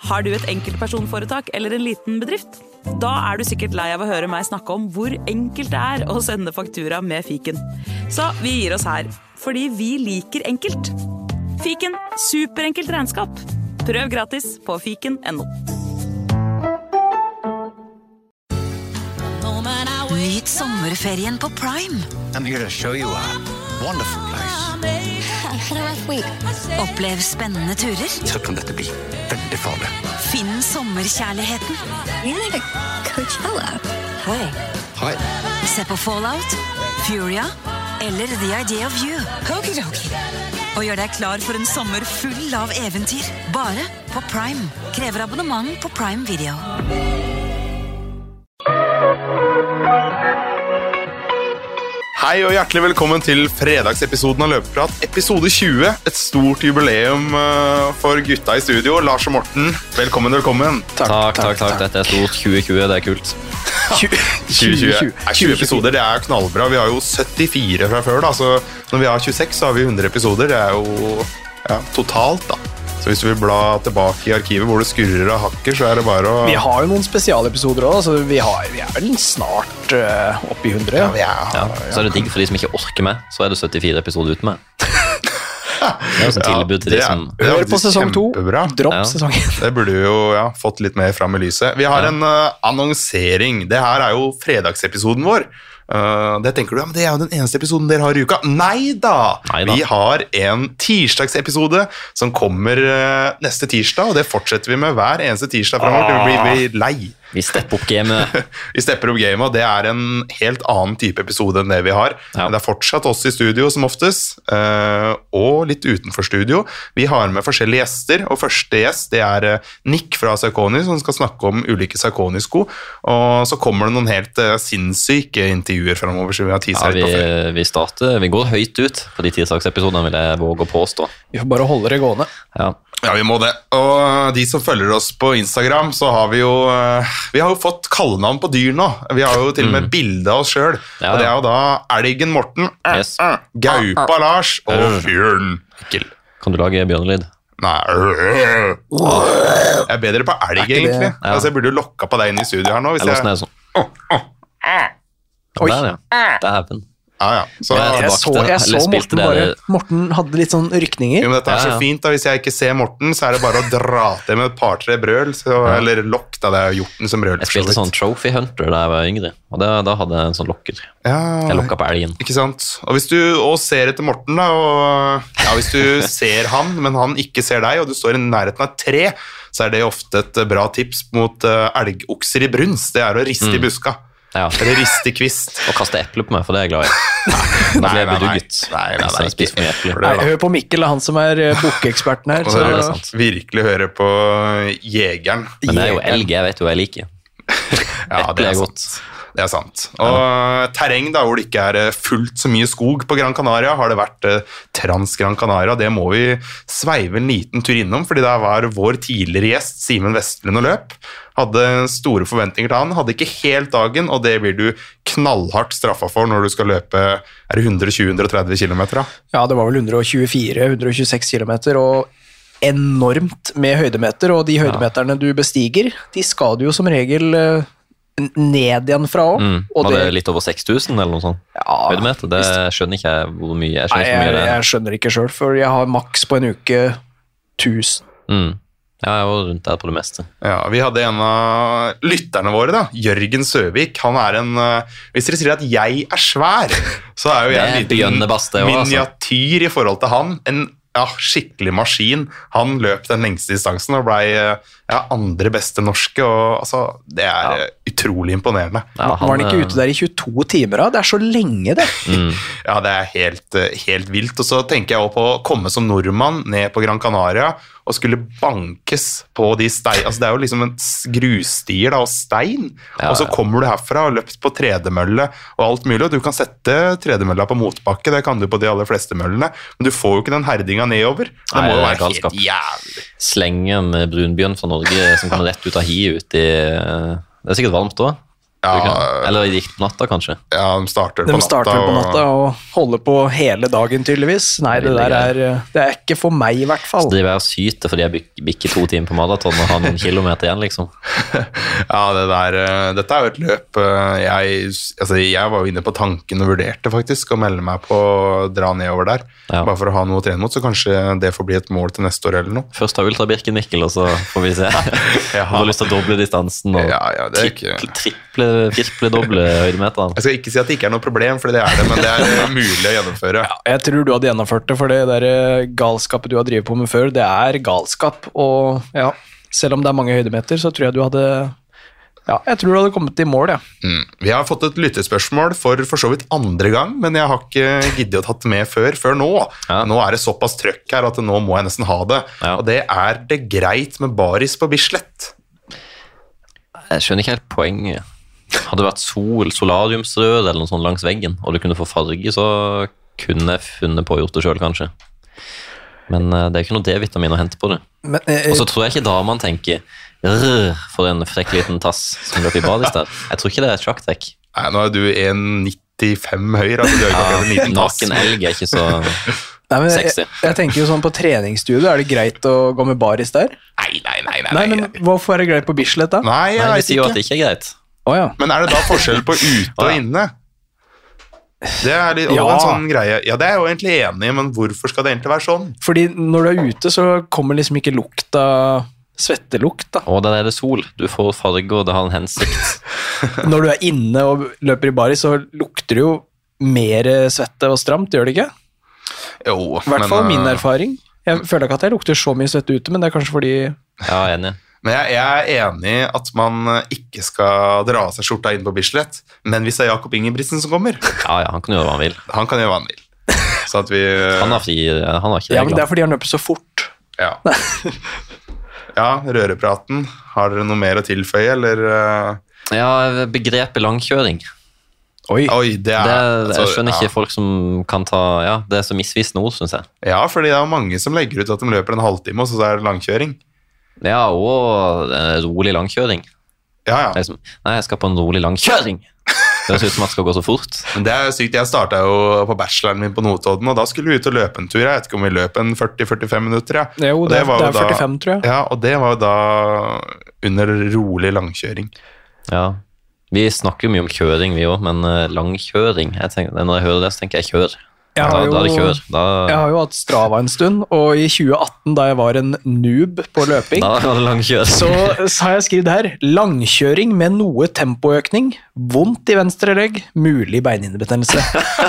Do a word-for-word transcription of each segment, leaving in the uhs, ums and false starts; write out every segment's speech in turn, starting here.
Har du et enkeltpersonforetak eller en liten bedrift? Da er du sikkert lei av å høre meg snakke om hvor enkelt det er å sende faktura med fiken. Så vi gir oss her, fordi vi liker enkelt. Fiken, superenkelt regnskap. Prøv gratis på fiken punktum no. Nyt sommerferien på Prime. I'm here to show you a wonderful place. Had a rough week. Opplev spennende turer. Så kan dette bli veldig farlig. Finn sommerkjærligheten. You're like a Coachella. Hei. Hei. Se på Fallout, Furia eller The Idea of You. Okidoki. Og gjør deg klar for en sommer full av eventyr. Bare på Prime. Krever abonnement på Prime Video. Hei og hjertelig velkommen til fredagsepisoden av Løpeprat, episode tjue. Et stort jubileum for gutta i studio. Lars og Morten, velkommen, velkommen. Takk, takk, takk. takk. Dette er stort. tjue tjue, det er kult. tjue tjue. tjue episoder, det er knallbra. Vi har jo syttifire fra før, da. Så når vi har tjueseks, så har vi hundre episoder. Det er jo ja, totalt, da. Så hvis du vil bla tilbake i arkivet hvor det skurrer og hakker, så er det bare å... Vi har jo noen spesialepisoder også, så vi, har, vi er vel snart uh, oppe i hundre. Ja, ja, ja. Så er det digg for de som ikke orker med, så er det syttifire episoder ute med. Det er jo sånn tilbud til de som... Hør på sesong to, dropp ja. sesongen. Det burde jo ja, fått litt mer frem i lyset. Vi har ja. en uh, annonsering. Det her er jo fredagsepisoden vår. Uh, det tenker du, ja, men det er jo den eneste episoden dere har i uka. Nei da! Neida. Vi har en tirsdagsepisode som kommer uh, neste tirsdag, og det fortsetter vi med hver eneste tirsdag fremover. Det blir vi lei. Vi stepper opp gamet. Vi stepper opp gamet, og det er en helt annen type episode enn det vi har. Ja. Det er fortsatt oss i studio som oftest, uh, og litt utenfor studio. Vi har med forskjellige gjester, og første gjest det er uh, Nick fra Saucony, som skal snakke om ulike Saucony-sko, og så kommer det noen helt uh, sinnssyke intervjuer fremover, så vi har ja, vi, vi starter, vi går høyt ut på de tirsdagsepisodene, vil jeg våge å påstå. Vi får bare holde det gående. Ja. Ja, vi må det. Og de som følger oss på Instagram, så har vi jo vi har jo fått kallenavn på dyr nå. Vi har jo til og med mm. bilde av oss selv. Ja, og det er jo da Elgen Morten, yes. Gaupa Lars og Bjørn Mikkel. Kan du lage bjørnelyd? Nei. Jeg er bedre på elg, egentlig. Ja. Altså, jeg burde jo lokka på deg inn i studio her nå. Hvis jeg låser ned sånn. Oi. Der, ja. Det er happen. Ja, ja. Så, jeg, jeg så, jeg så Morten bare Morten hadde litt sånn rykninger. Jo, men dette er ja, ja. så fint da. Hvis jeg ikke ser Morten, så er det bare å dra til med et par-tre brøl så, ja. Eller lokk da, det er hjorten som brøl. Jeg spilte sånn Trophy Hunter da jeg var yngre, og det, da hadde jeg en sånn lokker. Ja, jeg lokket på elgen. Ikke sant? Og hvis du også ser etter Morten da, og ja, hvis du ser han, men han ikke ser deg, og du står i nærheten av et tre, så er det ofte et bra tips mot elgokser i brunst. Det er å riste mm. i buska. Ja. Eller riste kvist. Og kaste epler på meg, for det er jeg glad i. Da blir jeg bedugget. Nei, nei, nei, nei, nei, nei, nei, hør på Mikkel, han som er bukkeeksperten her. Så det er virkelig høre på jegeren. Men det er jo elg, jeg vet jo jeg liker. Ja, det er godt. Det er sant. Og ja. terreng da, hvor det ikke er fullt så mye skog på Gran Canaria, har det vært Trans Gran Canaria. Det må vi sveive en liten tur innom, fordi det var vår tidligere gjest, Simen Vestlund og løp. Hadde store forventninger til han, hadde ikke helt dagen, og det blir du knallhardt straffet for når du skal løpe, er det hundre tjue til hundre tretti kilometer da? Ja, det var vel hundre tjuefire til hundre tjueseks kilometer, og enormt med høydemeter, og de høydemeterne ja. du bestiger, de skal du jo som regel ned igjen fra også. Mm. Og det er litt over seks tusen eller noe sånt. Ja, høydemeter, det skjønner ikke jeg hvor mye. Jeg skjønner, Nei, jeg, mye det. jeg skjønner ikke selv, for jeg har maks på en uke tusen. Mm. Ja, jeg var rundt der på det meste. Ja, vi hadde en av lytterne våre da, Jørgen Søvik. Han er en, hvis dere sier at jeg er svær, så er jo jeg en liten miniatyr i forhold til han. En ja, skikkelig maskin. Han løp den lengste distansen og ble ja, andre beste norske, og altså, det er ja. utrolig imponerende. Ja, han, var han ikke ute der i tjueto timer da? Det er så lenge det. Mm. Ja, det er helt, helt vilt. Og så tenker jeg også på å komme som nordmann ned på Gran Canaria, og skulle bankes på de stein, altså det er jo liksom en grusstier da, og stein, ja, og så kommer du herfra og løpt på tredemølle og alt mulig, og du kan sette tredemølla på motbakke, det kan du på de aller fleste møllene, men du får jo ikke den herdinga nedover. Det Nei, må jo det være galskap. Helt jævlig. Slenge en brunbjørn fra Norge som kommer rett ut av hi ut i, det er sikkert varmt også. Ja, Eller de gikk på natta, kanskje. ja, de starter på De natta. starter på og- natta og holder på hele dagen, tydeligvis. Nei, det der er, det er ikke for meg, i hvert fall. Så driver jeg og syter fordi jeg bik- bikker to timer på maraton og har noen kilometer igjen, liksom. Ja, det der, eh, dette er jo et løp eh, jeg, altså, jeg var jo inne på tanken og vurderte faktisk å melde meg på å dra nedover der. Ja. Bare for å ha noe å trene mot, så kanskje det får bli et mål til neste år eller noe. Først har Ultra Birkenmikkel, og så får vi se. Jeg har lyst til å doble distansen og Ja, ja, det er ikke... triple, triple, triple doble høydemeteren. Jeg skal ikke si at det ikke er noe problem, for det er det, men det er eh, mulig å gjennomføre. Jeg tror du hadde gjennomført det, for det der eh, galskapet du har drevet på med før, det er galskap. Og ja, selv om det er mange høydemeter, så tror jeg du hadde Ja, jeg tror du hadde kommet i mål, ja. Mm. Vi har fått et lyttespørsmål for for så vidt andre gang, men jeg har ikke giddet å tatt det med før, før nå. Ja. Nå er det såpass trøkk her at nå må jeg nesten ha det. Ja. Og det er det greit med baris på Bislett. Jeg skjønner ikke helt poenget. Hadde det vært sol, solariumsrød eller noe sånt langs veggen, og du kunne få farge, så kunne jeg funnet på å gjort det selv, kanskje. Men eh, det er ikke noe D-vitamin å hente på det. Men, eh, Og så tror jeg ikke damene tenker «Rrr, for en frekk liten tass som løper i badis der». Jeg tror ikke det er et sjakktrekk. Nei, nå er du en nittifem høy, altså du har ikke akkurat en liten tass. Naken elg er ikke så... nei, men jeg, sexy. jeg tenker jo sånn på treningsstudio, er det greit å gå med baris der? Nei, nei, nei, nei. Nei, men hvorfor er det greit på Bislett da? Nei, jeg Nei, de vet sier jo ikke. at det ikke er greit. Åja. Men er det da forskjell på ute og Å, ja. inne? Det er litt, og Ja. en sånn greie. Ja, det er jeg jo egentlig enig i, men hvorfor skal det egentlig være sånn? Fordi når du er ute, så kommer liksom ikke lukta svettelukt da. Og der er det sol. Du får farge, og det har en hensikt. Når du er inne og løper i baris, så lukter det jo mer svette og stramt, gjør det ikke? Jo, I hvert fall min eh, erfaring. Jeg føler ikke at jeg lukter så mye svette ute, men det er kanskje fordi... Ja, enig. Men jeg, jeg er enig i at man ikke skal dra av seg skjorta inn på Bislett, men hvis det er Jakob Ingebrigtsen som kommer, Ja, ja, han kan gjøre hva han vil. han kan gjøre hva han vil. Så at vi... Han har fri, han har ikke Ja, men det regler. er fordi han løper så fort. Ja. Ja, rørepraten. Har dere noe mer å tilføye, eller... eh? Ja, begrepet langkjøring. Oi. Oi, det er... Det, altså, jeg skjønner ja. ikke folk som kan ta... Ja, det er så misvisende ord, synes jeg. Ja, fordi det er mange som legger ut at de løper en halvtime, og så er det langkjøring. Ja, og en rolig langkjøring. Ja, ja. Liksom, nei, jeg skal på en rolig langkjøring. Det høres ut som at det skal gå så fort. Men det er sykt. Jeg startet jo på bacheloren min på Notodden, og da skulle vi ut og løpe en tur. Jeg vet ikke om vi løp en førti til førtifem minutter, ja. Jo, Og det, er- var det jo er førtifem, tror jeg. Ja, og det var jo da under rolig langkjøring. Ja. Vi snakker jo mye om kjøring, vi også, men eh, langkjøring, jeg tenker, når jeg hører det, så tenker jeg kjør. Jeg Da, har, da er det jo, kjør. Da, jeg har jo hatt Strava en stund, og i tjue atten, da jeg var en noob på løping, da var det langkjør. så, så har jeg skrevet her, langkjøring med noe tempoøkning, vondt i venstre legg, mulig beinhinnebetennelse.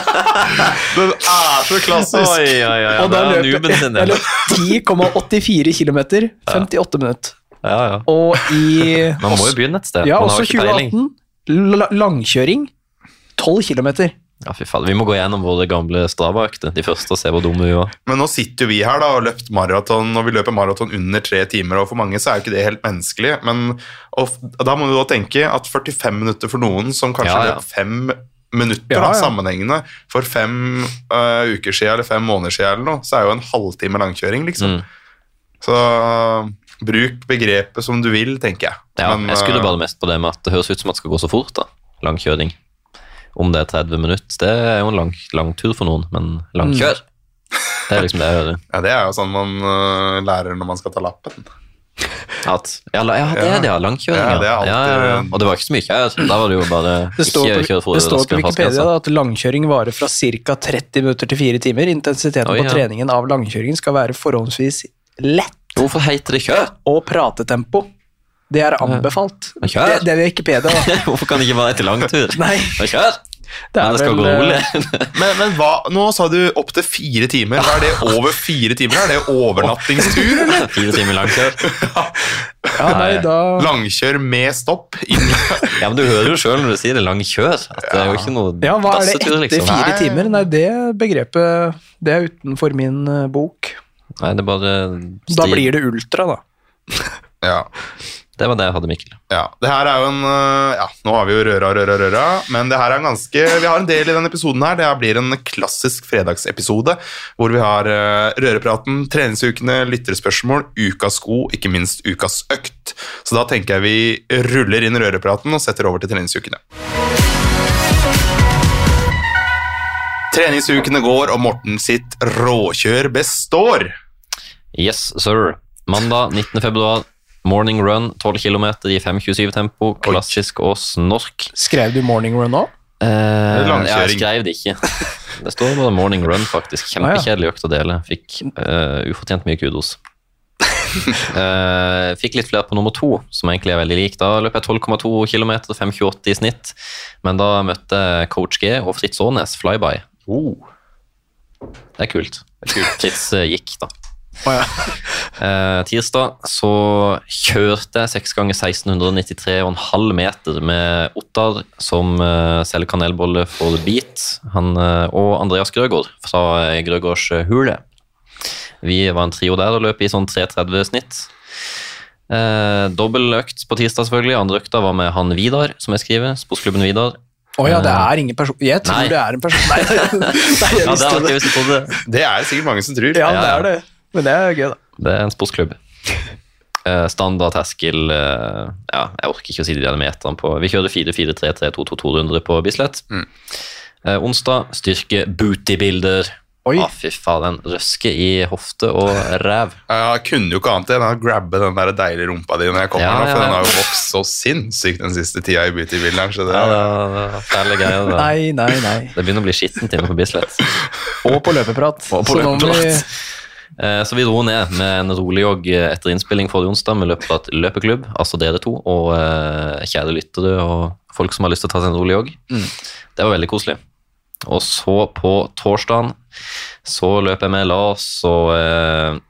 Den er så klassisk! Oi, oi, oi, ja, Og da det er løp nuben jeg, sin, jeg ja. løp ti komma åttifire kilometer, femtiåtte minutter. Ja, ja. Og i... Man må jo begynne et sted. Ja, Man har også jo ikke tjue peiling. atten, la- langkjøring, tolv kilometer. Ja, fy faen. Vi må gå gjennom våre gamle Strava-økter, de første, og se hvor dumme vi var. Men nå sitter jo vi her da og løpt maraton, og vi løper maraton under tre timer, og for mange så er jo ikke det helt menneskelig, men og, f- da må du da tenke at førtifem minutter for noen som kanskje Ja, ja. løp fem minutter Ja, da, ja. sammenhengende, for fem øh, uker siden eller fem måneder siden eller noe, så er jo en halvtime langkjøring liksom. Mm. Så bruk begrepet som du vil, tenker jeg. Ja, Men, jeg skulle øh, bare mest på det med at det høres ut som at det skal gå så fort, da. Langkjøring. Om det er tretti minutter, det er jo en lang, lang tur for noen, men langkjør. Det er liksom det jeg hører. ja, det er jo sånn man øh, lærer når man skal ta lappen. At, ja, la- ja, det er det, ja. Langkjøring, Ja, ja. det er alltid- ja, ja, ja. Og det var ikke så mye kjør. Da var det jo bare Det står, ikke på, kjøre for det står på raskere Wikipedia hastighet. da, at langkjøring varer fra ca. tretti minutter til fire timer. Intensiteten Oi, på ja. treningen av langkjøringen skal være forholdsvis lett, Hvorfor heter det kjør? og pratetempo. Det er anbefalt. Men kjør! Det, det er Wikipedia. Da. Hvorfor kan det ikke være etter langtur? Nei, Men kjør! det Men er det skal vel, gå rolig. eh, Men, men hva, nå sa du opp til fire timer. Hva er det over fire timer? Er det overnattingstur, eller? Fire timer langkjør. Ja, nei, da... Langkjør med stopp inn. Ja, men du hører jo selv når du sier det langkjør. At det er jo ikke noe Ja, hva er det dassetur, etter liksom. fire Nei. timer? Nei, det begrepet, det er utenfor min eh, bok. Nei, det er bare Da blir det ultra, da. Ja. det var det jeg hadde, Mikkel. Ja, det her er jo en, ja, nå har vi jo røra, røra, røra, men det her er en ganske, vi har en del i denne episoden her, det her blir en klassisk fredagsepisode, hvor vi har rørepraten, treningsukene, lytterspørsmål, ukas sko, ikke minst ukas økt. Så da tenker jeg vi ruller inn rørepraten og setter over til treningsukene. Treningsukene går, og Morten sitt råkjør består. Yes, sir. Mandag nittende februar, morning run, tolv kilometer i fem tjuesju tempo, klassisk og snork. Skrev du morning run nå? Eh, jeg skrev det ikke. Det står bare morning run, faktisk. Kjempekjedelig økt å dele. Fikk uh, ufortjent mye kudos. uh, fikk litt flere på nummer to, som egentlig er veldig lik. Da løp jeg tolv komma to kilometer, fem tjueåtte i snitt. Men da møtte Coach G og Fritz Årnes flyby. Oh. Det er kult. Det er kult. Fritz uh, gikk da. Oh, ja. eh, tirsdag så kjørte jeg seks ganger seksten nittitre komma fem meter med Ottar som eh, selger kanelbolle for Beat, han eh, og Andreas Grøgaard fra eh, Grøgaards hule. Vi var en trio der og løp i sånn tre tretti snitt. Eh, dobbel økt på tirsdag selvfølgelig. Andre økta var med han Vidar, som jeg skriver, sportsklubben Vidar. Å oh, ja, det er ingen person. Jeg tror Nei. det er en person. Nei, Nei jeg ja, det, visste det. det. Det. Det er sikkert mange som tror. Ja, det er det. Men det er gøy, da. Det er en sportsklubb. Eh, standard, terskel, eh, ja, jeg orker ikke å si de der meterne på. Vi kjørte fire fire tre tre to to to hundre på Bislett. Mm. Eh, onsdag, styrke bootybilder. Oi. Ah, fy faen, den røske i hofte og ræv. Jeg kunne jo ikke annet enn å grabbe den der deilige rumpa di når jeg kommer ja, nå, for ja, ja. den har jo vokst så sinnssykt den siste tida i beautybilderen. Så det... Ja, det er fæle greier. Det. Nei, nei, nei. Det begynner å bli skittent inne på Bislett. Og på løpeprat. Og på løpeprat. Så vi dro ned med en rolig jogg etter innspilling forrige onsdag med løpeprat løpeklubb, altså dere to, og kjære lyttere og folk som har lyst til å ta seg en rolig jogg. Mm. Det var veldig koselig. Og så på torsdagen så løp jeg med Lars og eh,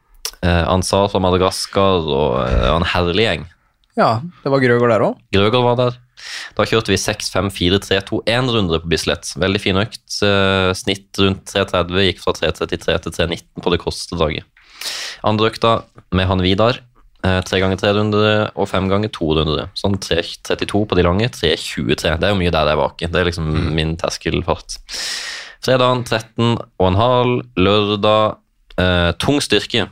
Ansar fra Madagaskar og eh, en herlig gjeng. Ja, det var Grøgaard der også. Grøgaard var der. Da kjørte vi seks fem fire tre to en runde på Bislett. Veldig fin økt. Eh, snitt rundt tre tretti, gikk fra tre trettitre til tre nitten på det korteste daget. Andre økta med han Vidar. Eh, tre ganger tre runder og fem ganger to runder. Sånn tre trettito på de lange, tre tjuetre. Det er jo mye der jeg vaker. Det er liksom mm. min terskelfart. Fredagen tretten og en halv, lørdag eh, tung styrke.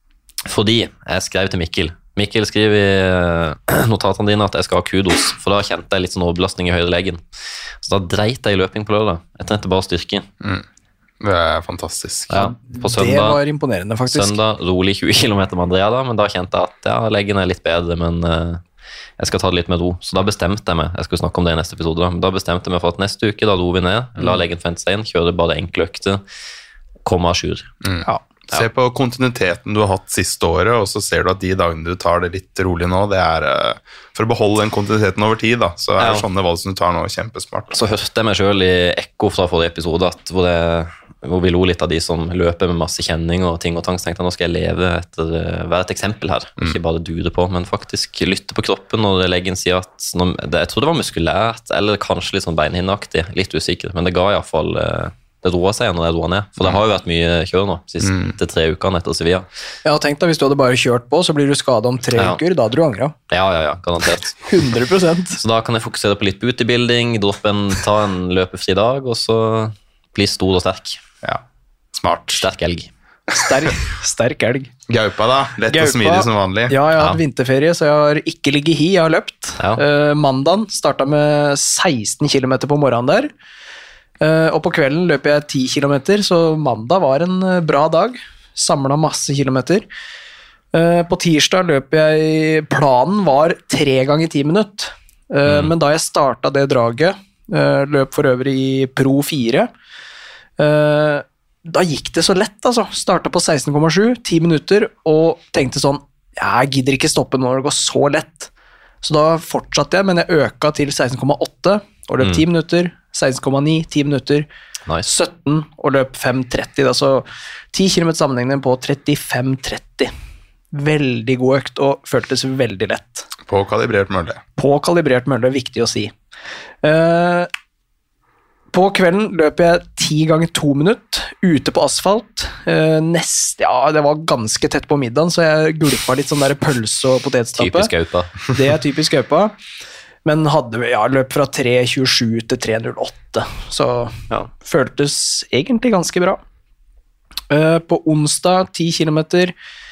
Fordi jeg skrev til Mikkel. Mikkel skriver i eh, notatene dine at jeg skal ha kudos, for da kjente jeg litt sånn overbelastning i høyre leggen. Så da dreit jeg i løping på lørdag. Jeg trengte bare styrke. Mm. Det er fantastisk. Ja, på søndag, det var imponerende, faktisk. Søndag, rolig tjue kilometer med Andrea da, men da kjente jeg at ja, leggen er litt bedre, men eh, jeg skal ta det litt med ro. Så da bestemte jeg meg, jeg skal snakke om det i neste episode, da, men da bestemte jeg meg for at neste uke, da ro vi ned, la leggen fente seg inn, kjøre bare enkle økter, komme à jour. Mm. Ja. Se på kontinuiteten du har hatt siste året, og så ser du at de dagene du tar det litt rolig nå, det er uh, for å beholde den kontinuiteten over tid, da, så er ja. sånne valg som du tar nå kjempesmart. Så hørte jeg meg selv i ekko fra forrige episode, at hvor, det, hvor vi lo litt av de som løper med masse kjenning og ting og tang, så tenkte jeg nå skal jeg leve etter uh, være et eksempel her, mm. ikke bare dure på, men faktisk lytte på kroppen når leggen sier at, når, det, jeg tror det var muskulært, eller kanskje litt sånn beinhinnaktig, litt usikker, men det ga i hvert fall uh, det roa seg når jeg roa ned, for det har jo vært mye kjør nå, siste mm. tre ukene etter Sevilla. Ja, tenk deg, hvis du hadde bare kjørt på, så blir du skadet om tre ja. uker, da hadde du angret. Ja, ja, ja, garantert. hundre prosent. Så da kan jeg fokusere på litt beautybuilding, droppe en, ta en løpefri dag, og så bli stor og sterk. Ja, smart. Sterk elg. Sterk, sterk elg. Gaupa da, lett Gaupa. Og smidig som vanlig. Ja, jeg har hatt ja. vinterferie, så jeg har ikke ligget hi, jeg har løpt. Ja. Uh, mandagen startet med seksten kilometer på morgenen der. Uh, og på kvelden løper jeg ti kilometer, så mandag var en uh, bra dag. Samlet masse kilometer. Uh, på tirsdag løper jeg, planen var tre ganger ti minutter. Uh, mm. Men da jeg startet det draget, uh, løp for øvrig i Pro fire, uh, da gikk det så lett, altså. Startet på seksten komma sju, ti minutter, og tenkte sånn, jeg gidder ikke stoppe når det går så lett. Så da fortsatte jeg, men jeg øka til seksten komma åtte, og løp ti mm. minutter, seksten komma ni, ti minutter, nice. sytten og løp fem tretti, da, så ti kilometer sammenhengende på trettifem tretti. Veldig god økt, og føltes veldig lett. På kalibrert mølle. På kalibrert mølle, viktig å si. Uh, på kvelden løper jeg ti ganger to minutter, ute på asfalt. Uh, nest, ja, det var ganske tett på middagen, så jeg gulpa litt sånn der pølse og potetstappe. Typisk Gaupa. Det er typisk Gaupa. Men hadde ja, løp fra tre tjuesju til tre null åtte, så ja. Føltes egentlig ganske bra. Uh, på onsdag ti kilometer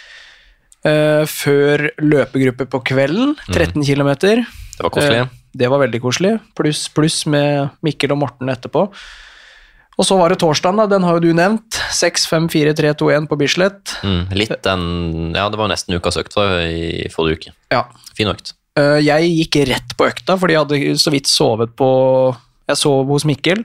uh, før løpegruppe på kvelden, tretten kilometer. Det var koselig. Uh, det var veldig koselig, pluss plus med Mikkel og Morten etterpå. Og så var det torsdagen da, den har jo du nevnt, seks fem fire tre to en på Bislett. Mm, litt den, ja det var nesten ukas økt i forrige uke. Ja. Fin økt. Uh, jeg gikk rett på økta, fordi jeg hadde så vidt sovet på, jeg sov hos Mikkel,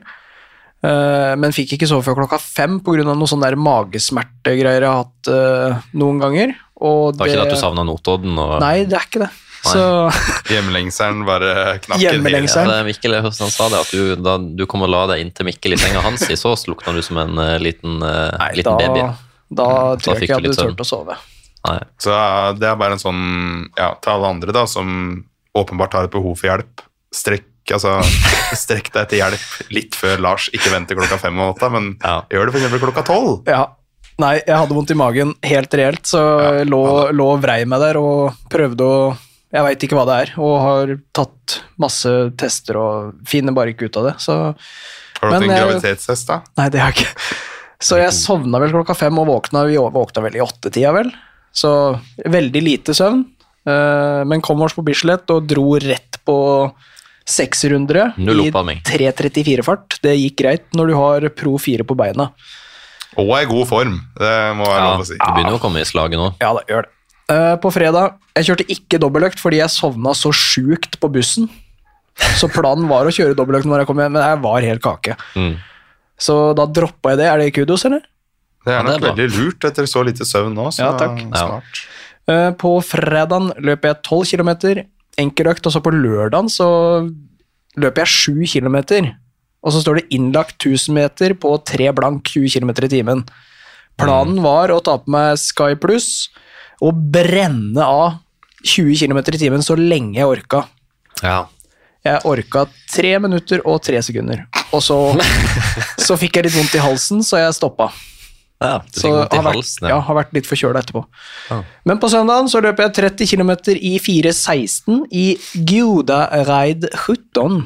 uh, men fikk ikke sove før klokka fem på grunn av noen sånne der magesmertegreier jeg har hatt uh, noen ganger. Og det var ikke det at du savnet Notodden? Og... Nei, det er ikke det. Så... Hjemmelengselen bare knakker. Hjemmelengselen. Ja, Mikkel, han sa det, at du, da du kom og la deg inn til Mikkel i senga hans, så slukna du som en uh, liten, uh, Nei, liten da, baby. Da mm, tror jeg ikke jeg hadde tørt å sove. Nei. Så det er bare en sånn, ja, til alle andre da, som åpenbart har et behov for hjelp. Strekk, altså, strekk deg til hjelp litt før Lars, ikke vente klokka fem og åtta, men ja. Gjør det for eksempel klokka tolv. Ja. Nei, jeg hadde vondt i magen helt reelt, så jeg ja, lå, lå vrei meg der og prøvde å, jeg vet ikke hva det er, og har tatt masse tester og finner bare ikke ut av det. Så, har du hatt en graviditetstest da? Nei, det har jeg ikke. Så jeg sovna vel klokka fem og våkna, vi våkna vel i åtte-tida vel. Så veldig lite søvn, men kom oss på Bislett og dro rett på seks runder i tre trettifire fart. Det gikk greit når du har pro fire på beina. Og er i god form, det må jeg ja, lov å si. Du begynner å komme i slaget nå. Ja, det gjør det. På fredag, jeg kjørte ikke dobbeltøkt fordi jeg sovna så sjukt på bussen. Så planen var å kjøre dobbeltøkt når jeg kom hjem, men jeg var helt kake. Mm. Så da droppet jeg det. Er det kudos, eller? Det er nok ja, det er veldig lurt etter så lite søvn nå, så ja, takk. Smart. Ja. På fredagen løper jeg tolv kilometer, enkeløkt, og så på lørdagen så løper jeg sju kilometer. Og så står det innlagt tusen meter på tre blank tjue kilometer i timen. Planen var å ta på meg Sky Plus og brenne av tjue kilometer i timen så lenge jeg orka. Ja. Jeg orka tre minutter og tre sekunder. Og så, så fikk jeg litt vondt i halsen, så jeg stoppa. Ja, du fikk vondt i halsen, ja. Ja, har vært litt forkjølet etterpå. Ja. Men på søndagen så løper jeg tretti kilometer i fire seksten i Gjudareid sjutton.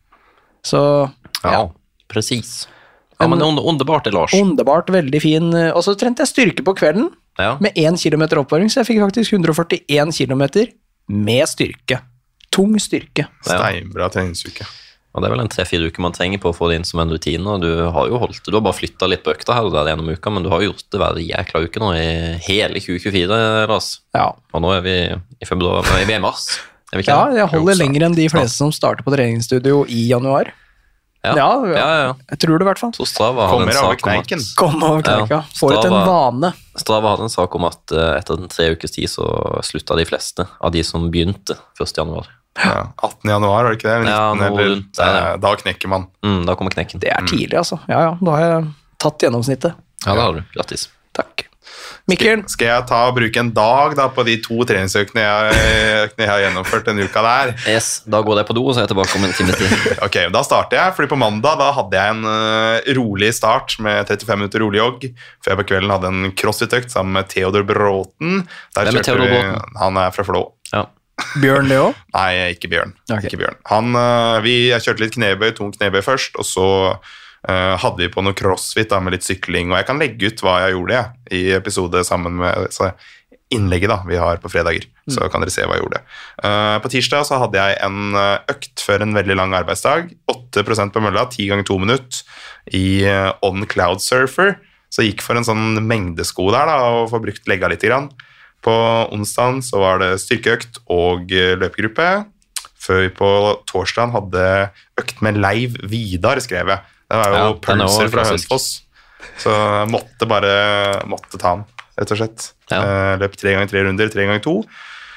Så, ja, ja. Precis. Ja, men underbart det, Lars. Underbart, veldig fin. Og så trente jeg styrke på kvelden. Ja. Med én kilometer oppvarming, så jeg fikk faktisk hundre og førtien kilometer med styrke. Tung styrke. Steinbra treningsuke. Og det er vel en tre-fire uker man trenger på å få det inn som en rutine, og du har jo holdt, du har bare flyttet litt på økta her og der gjennom uka, men du har jo gjort det hver jækla uke nå i hele tjue tjuefire, Lars. Ja. Og nå er vi i februar, er vi i mars. Er vi ja, jeg holder lenger enn de fleste som starter på treningsstudio i januar. Ja, ja, ja, ja, ja. Jeg tror det i hvert fall. Så Strava hadde en sak om at... Kommer over kneiken. Ja, får ut en vane. Strava hadde en sak om at uh, etter en tre ukes tid så sluttet de fleste av de som begynte første januar. Ja, attende januar, var det ikke det? nitten, ja, eller, rundt, ja, ja. Da knekker man. Mm, da kommer knekken. Det er tidlig, altså. Ja, ja, da har jeg tatt gjennomsnittet. Ja, det har du. Grattis. Takk. Mikkel? Skal, skal jeg ta og bruke en dag da, på de to treningsøkene jeg, jeg har gjennomført denne uka der? Yes, da går jeg på do, og så er jeg tilbake om en time til. Ok, da starter jeg, fordi på mandag da hadde jeg en uh, rolig start med trettifem minutter rolig jogg, før jeg på kvelden hadde en crossfit-økt sammen med Theodor Bråten. Der Hvem er Theodor Bråten? Vi, han er fra Flå. Ja. Bjørn det også? Nei, ikke Bjørn. Okay. Ikke Bjørn. Han, uh, vi, jeg kjørte litt knebøy, tung knebøy først, og så Uh, hadde vi på noe crossfit da, med litt sykling, og jeg kan legge ut hva jeg gjorde jeg, i episode sammen med så innlegget da, vi har på fredager, mm. så kan dere se hva jeg gjorde. Uh, på tirsdag så hadde jeg en økt før en veldig lang arbeidsdag, åtte prosent på mølla, ti ganger to minutter, i uh, On Cloud Surfer, så gikk for en sånn mengdesko der da, og få brukt legga litt grann. På onsdagen så var det styrkeøkt og uh, løpegruppe, før vi på torsdagen hadde økt med Leiv Vidar, skrev jeg. Det var jo ja, pølser fra Hønsfoss, så jeg måtte bare måtte ta den, rett og slett. Ja. Uh, løp tre ganger tre runder, tre ganger to.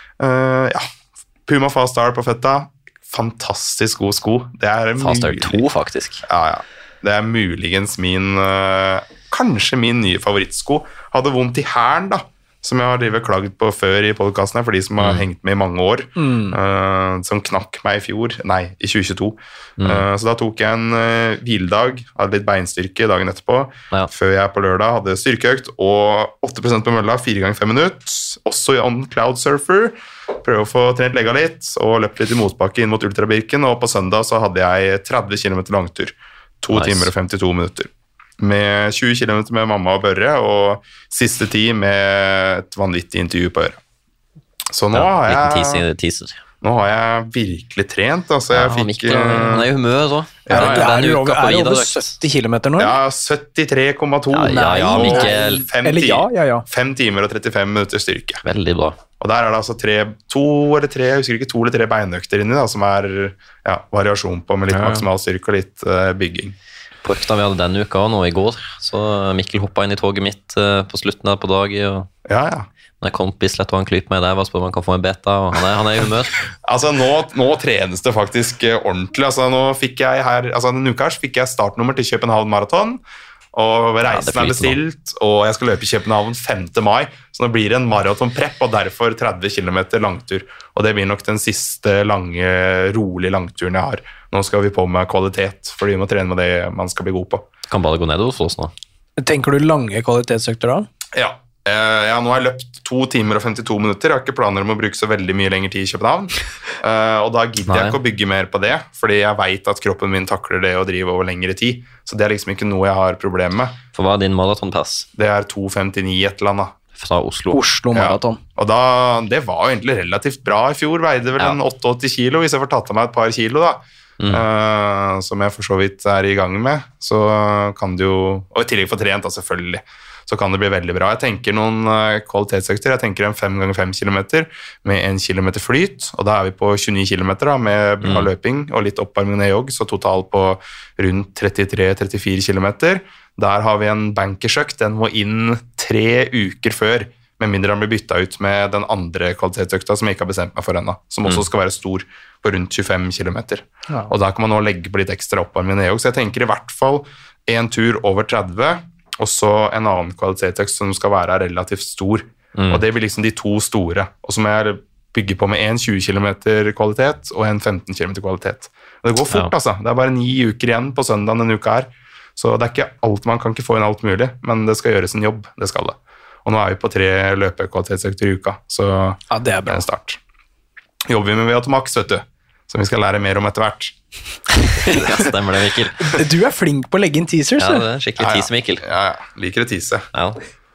Uh, ja, Puma Fast Star på føtta, fantastisk god sko. Det er Fast Star to, faktisk. Ja, ja. Det er muligens min, uh, kanskje min nye favorittsko. Hadde vondt i hælen da, som jeg har drivet klagd på før i podcasten her, for de som har mm. hengt med i mange år, mm. uh, som knakk meg i fjor, nei, i tjue tjueto. Mm. Uh, så da tok jeg en uh, hviledag, hadde litt beinstyrke dagen etterpå, ja. Før jeg på lørdag hadde styrkeøkt, og åtte prosent på mølla, fire ganger fem minutter, også i on cloud surfer, prøve å få trent legga litt, og løpt litt i motbakke inn mot Ultrabirken, og på søndag så hadde jeg tretti kilometer langtur, to nice. Timer og femtito minutter. Med tjue kilometer med mamma og Børre, og siste tid med et vanvittig intervju på øret. Så nå, ja, har jeg, teaser. nå har jeg virkelig trent. Altså, jeg ja, fikk, Mikkel, han er i humør så. Ja, ja, ja, er det over, er over sytti kilometer nå? Ja, syttitre komma to. Ja, ja, ja, Mikkel. Fem, Eller, ja, ja, ja. fem timer og trettifem minutter styrke. Veldig bra. Og der er det altså tre, to eller tre, jeg husker ikke, to eller tre beinøkter inni, da, som er ja, variasjon på med litt ja. Maksimal styrke og litt uh, bygging. På økta vi hadde denne uka og nå i går, så Mikkel hoppet inn i toget mitt uh, på slutten der på dagen, og ja, ja. Når jeg kom på Bislett og han klyp meg der, var spørsmål om han kan få en beta, og han er, han er i humør. Altså, nå, nå trenes det faktisk ordentlig. Altså, nå fikk jeg her, altså denne uka her så fikk jeg startnummer til København Marathon, og reisen ja, er bestilt, og jeg skal løpe i København femte mai, så nå blir det en maratonprepp, og derfor tretti kilometer langtur. Og det blir nok den siste lange, rolig langturen jeg har. Nå skal vi på med kvalitet, fordi vi må trene med det man skal bli god på. Kan bare gå nedover for oss nå. Tenker du lange kvalitetsøkter da? Ja. Ja, nå har jeg løpt to timer og femtito minutter. Jeg har ikke planer om å bruke så veldig mye lenger tid i København. Uh, og da gidder Nei. Jeg ikke å bygge mer på det, fordi jeg vet at kroppen min takler det å drive over lengre tid. Så det er liksom ikke noe jeg har problem med. For hva er din maratonpass? Det er to femtini et eller annet. Fra Oslo. Oslo maraton. Ja. Og da, det var jo egentlig relativt bra i fjor. Veide vel ja. En åttiåtte kilo, hvis jeg får tatt av meg et par kilo da. Mm. Uh, som jeg for så vidt er i gang med. Så kan det jo, og i tillegg for trent da selvfølgelig, så kan det bli veldig bra. Jeg tenker noen kvalitetsøkter. Jeg tenker en fem ganger fem kilometer med en kilometer flyt, og da er vi på tjueni kilometer da, med bra mm. løping og litt oppvarming ned jogg, så totalt på rundt trettitre til trettifire kilometer. Der har vi en bankersøkt, den må inn tre uker før, med mindre den blir byttet ut med den andre kvalitetsøkta som jeg ikke har bestemt meg for ennå, som også skal være stor på rundt tjuefem kilometer. Ja. Og der kan man nå legge på litt ekstra oppvarming ned jogg, så jeg tenker i hvert fall en tur over tretti, og så en annen kvalitetsøkt som skal være relativt stor. Mm. Og det blir liksom de to store. Og så må jeg bygge på med en tjue kilometer kvalitet og en femten kilometer kvalitet. Og det går fort, ja. Altså. Det er bare ni uker igjen på søndag denne uka her. Så det er ikke alt, man kan ikke få inn alt mulig, men det skal gjøres en jobb. Det skal det. Og nå er vi på tre løpekvalitetsøkter i uka, så ja, det er bra. Det er en start. Jobber vi med Viatomax, vet du, som vi skal lære mer om etter hvert. Ja, stemmer det, Mikkel. Du er flink på å legge inn teasers. Ja, det er skikkelig tease, Mikkel. Ja, ja. Liker å tease. Ja.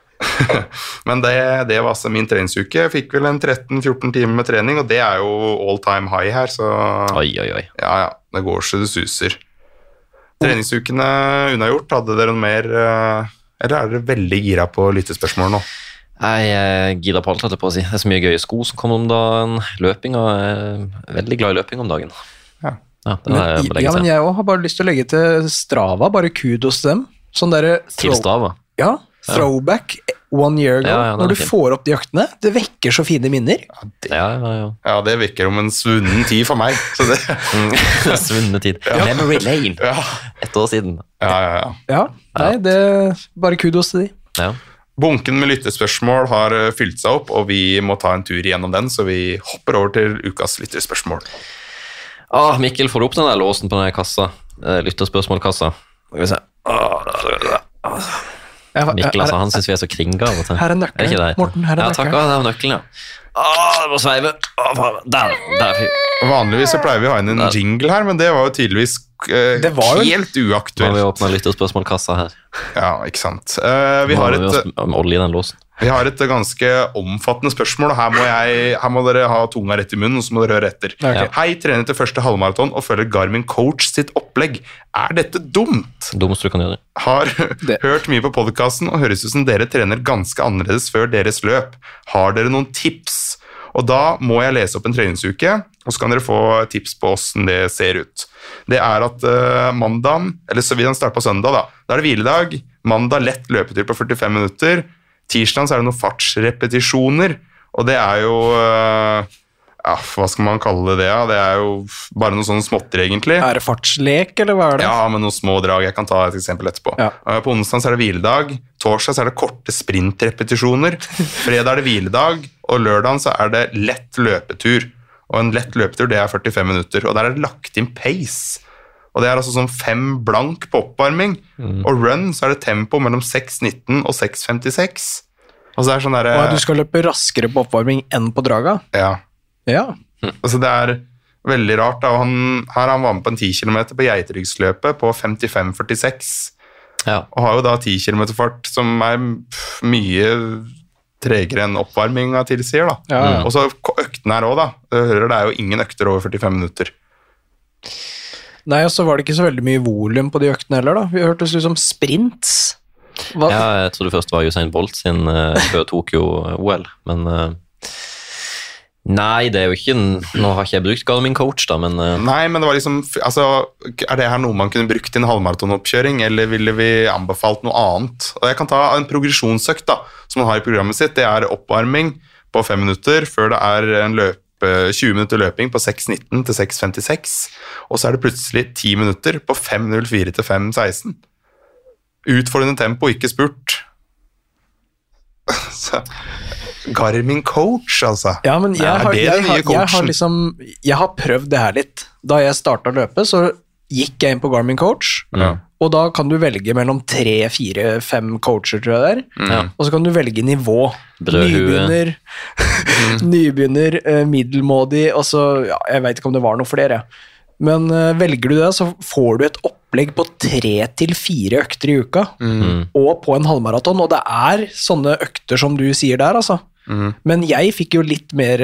Men det, det var altså min treningsuke. Jeg fikk vel en tretten fjorten timer med trening, og det er jo all time high her, så oi, oi, oi. Ja, ja, det går så det suser. Treningsukene unnagjort, hadde dere noe mer, eller er dere veldig gira på lyttespørsmål nå? Jeg er gira på alt, på å si. Det er så mye gøye sko som kommer om dagen, løping, og jeg er veldig glad i løping om dagen. Ja. Ja, det har jeg, men, ja, men jeg har bare lyst til å legge til Strava, bare kudos til dem. Sånn der, til Strava? Ja, throwback one year ago, ja, ja, når du fin. Får opp de øktene. Det vekker så fine minner. Ja, det, ja, ja, ja. ja, det vekker om en svunnen tid for meg. Så det. Svunne tid. Ja. Memory lane. Ja. Et år siden. Ja, ja, ja. Ja, nei, det er bare kudos til de. Ja. Bunken med lyttespørsmål har fylt seg opp, og vi må ta en tur igjennom den, så vi hopper over til ukas lyttespørsmål. Ah, Mikkel, får du opp den der låsen på den kassa? Lytterspørsmålkassa. Skal vi se. Ah, Mikkel, altså, han synes vi er så kringa. Her er nøkkelen, er Morten, her er nøkkelen. Ja, takk, det er nøkkelen, ja. Ah, det må sveive. Ah, der, der. Vanligvis så pleier vi å ha inn en jingle her, men det var jo tydeligvis uh, det var jo helt uaktuelt. Nå har vi åpnet lytterspørsmålkassa her. Ja, ikke sant. Uh, vi, har et, vi, olje i den låsen. vi har et ganske omfattende spørsmål, og her må, jeg, her må dere ha tunga rett i munnen, og så må dere høre etter. Okay. Hei, trener til første halvmaraton og følger Garmin Coach sitt opplegg. Er dette dumt? Dummest du kan gjøre. Har hørt mye på podcasten, og høres ut som dere trener ganske annerledes før deres løp. Har dere noen tips? Og da må jeg lese opp en treningsuke, og så kan dere få tips på hvordan det ser ut. Det er at uh, mandag, eller så vil den starte på søndag da, da er det hviledag, mandag lett løpetur på førtifem minutter, tirsdag så er det noen fartsrepetisjoner, og det er jo uh, Ja, hva skal man kalle det? Ja? Det er jo bare noe sånn småtter, egentlig. Er det fartslek, eller hva er det? Ja, med noen små drag. Jeg kan ta et eksempel etterpå. Ja. På onsdag så er det hviledag, torsdag så er det korte sprintrepetisjoner, fredag er det hviledag, og lørdag så er det lett løpetur. Og en lett løpetur, det er førtifem minutter, og der er det lagt inn pace. Og det er altså sånn fem blank på oppvarming. Mm. Og run, så er det tempo mellom seks nitten og seks femtiseks. Altså det er sånn der... Og du skal løpe raskere på oppvarming enn på draga? Ja. Ja. Altså det er veldig rart da, og han, her han var med på en ti kilometer på Geiterygsløpet på femtifem førtiseks, ja. Og har jo da ti kilometer fart som er mye tregere enn oppvarminga tilsier da. Ja, ja. Og så økten her også da, du hører det er jo ingen økter over førtifem minutter. Nei, og så var det ikke så veldig mye volum på de øktene heller da, vi hørtes ut som sprints. Hva? Ja, jeg trodde først var Usain Bolt sin uh, før Tokyo-O L, men... Uh... Nei, det er jo ikke, nå har ikke jeg brukt Garmin Coach da, men... Uh... Nei, men det var liksom, altså, er det her noe man kunne brukt i en halvmaratonoppkjøring, eller ville vi anbefalt noe annet? Og jeg kan ta en progresjonsøkt da, som man har i programmet sitt, det er oppvarming på fem minutter, før det er en løp, tjue minutter løping på seks nitten til seks femtiseks, og så er det plutselig ti minutter på fem null fire til fem seksten. Utfordrende tempo, ikke spurt. Så... Garmin Coach, altså. Ja, men jeg har, jeg, jeg, har, jeg, har liksom, jeg har prøvd det her litt. Da jeg startet å løpe, så gikk jeg inn på Garmin Coach, ja. Og da kan du velge mellom tre, fire, fem coacher, tror jeg der. Ja. Og så kan du velge nivå. Brødhue. Nybegynner, nybegynner, uh, middelmådig, og så, ja, jeg vet ikke om det var noe flere. Men uh, velger du det, så får du et opplegg på tre til fire økter i uka, mm. og på en halvmaraton, og det er sånne økter som du sier der, altså. Mm. Men jeg fikk jo litt mer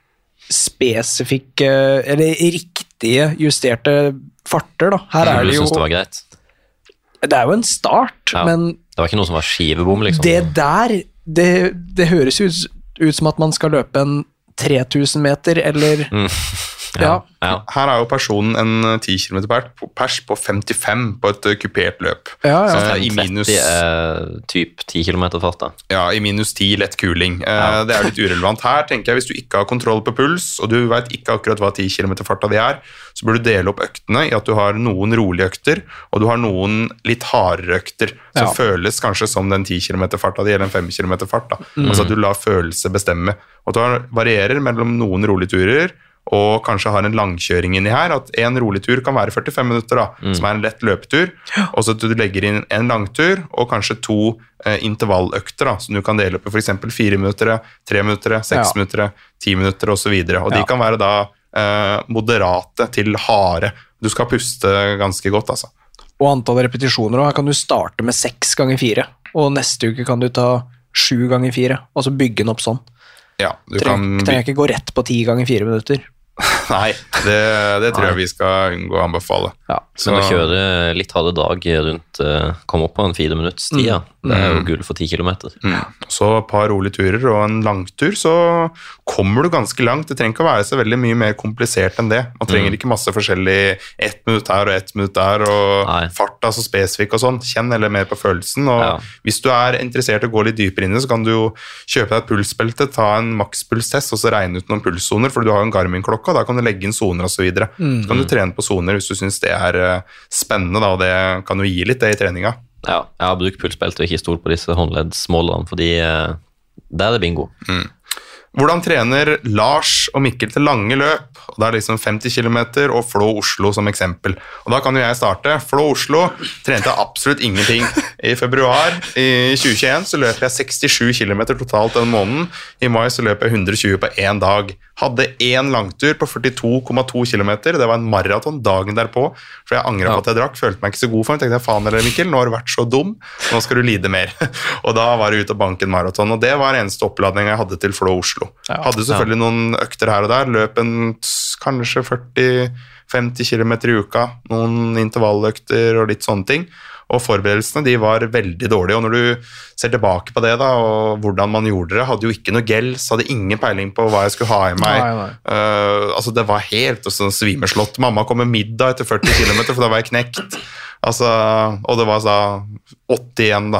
spesifikke, eller riktige justerte farter da. Her er du det jo... synes det var greit? Det er jo en start, ja, men... Det var ikke noe som var skivebom, liksom? Det der, det, det høres ut, ut som at man skal løpe en tre tusen meter, eller... Mm. Ja. Ja. Her er jo personen en ti kilometer pers på femtifem på et kupert løp. Ja, ja. Så i minus... tretti er typ ti kilometer fart da. Ja, i minus ti lett kuling. Ja. Det er litt urelevant her, tenker jeg. Hvis du ikke har kontroll på puls, og du vet ikke akkurat hva ti kilometer farta de er, så bør du dele opp øktene i at du har noen rolige økter, og du har noen litt hardere økter, som Ja. føles kanskje som den ti kilometer farta di, eller en fem kilometer fart da. Mm. Altså at du lar følelse bestemme. Og du varierer mellom noen rolige turer, og kanskje har en langkjøring inni her, at en rolig tur kan være førtifem minutter da, Mm. som er en lett løpetur, og så at du legger inn en langtur, og kanskje to eh, intervalløkter da, som du kan dele opp i for eksempel fire minutter, tre minutter, seks Ja. minutter, ti minutter og så videre, og de Ja. kan være da eh, moderate til harde. Du skal puste ganske godt, altså. Og antall repetisjoner, og her kan du starte med seks ganger fire, og neste uke kan du ta sju ganger fire, og så bygge den opp sånn. Ja, du Trenger, kan... trenger ikke gå rett på ti ganger fire minutter. Nei, det, det tror jeg vi skal unngå å anbefale. Ja. Så å kjøre litt harde dag rundt, uh, komme opp på en fire minutts tid, ja. Det er jo gull for ti kilometer. Mm. Så et par rolige turer og en langtur, så kommer du ganske langt. Det trenger ikke å være så veldig mye mer komplisert enn det. Man trenger Mm. ikke masse forskjellig ett minutt her og ett minutt der, og Nei. fart altså spesifikk og sånn. Kjenn eller mer på følelsen, og Ja. hvis du er interessert i å gå litt dypere inn i det, så kan du jo kjøpe deg et pulsbelte, ta en makspulstest, og så regne ut noen pulssoner, for du har jo en Garmin-klokke, og da kan du legge inn soner og så videre. Så kan du trene på soner hvis du synes det er eh, spennende, da, og det kan jo gi litt det i treninga. Ja, jeg har brukt pulsbelte og ikke stol på disse håndleddsmålene, fordi uh, der er det bingo. Hvordan trener Lars og Mikkel til lange løp? Og det er liksom femti kilometer og Flå Oslo som eksempel. Og da kan jo jeg starte. Flå Oslo trente absolutt ingenting. I februar i tjue tjueen så løp jeg sekstisju kilometer totalt den måneden. I mai så løp jeg hundre og tjue på en dag. Hadde en langtur på førtito komma to kilometer. Det var en maraton dagen derpå. For jeg angret på at jeg drakk. Følte meg ikke så god for den. Tenkte jeg, faen eller Mikkel, nå har du vært så dum. Nå skal du lide mer. Og da var det ut og banke en maraton. Og det var eneste oppladning jeg hadde til Flå Oslo. Ja. Hadde selvfølgelig noen økter her og der, løp en kanskje førti femti kilometer i uka, noen intervalløkter og litt sånne ting, og forberedelsene de var veldig dårlige, og når du ser tilbake på det da, og hvordan man gjorde det, hadde jo ikke noe gels, hadde ingen peiling på hva jeg skulle ha i meg, Nei, nei. Uh, altså det var helt sånn svimeslått, mamma kom med middag etter førti kilometer, for da var jeg knekt, altså, og det var så åtti igjen da.